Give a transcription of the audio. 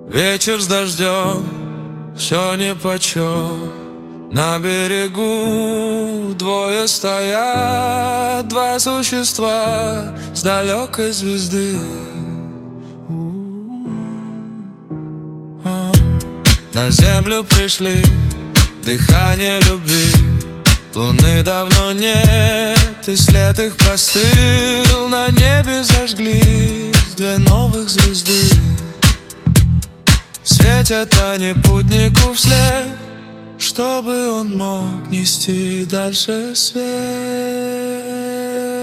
Вечер с дождем, все нипочем. На берегу двое стоят, два существа с далекой звезды. На землю пришли, дыхание любви. Луны давно нет, и след их простыл. На небе зажглись две новых звезды. Светят они путнику вслед, чтобы он мог нести дальше свет.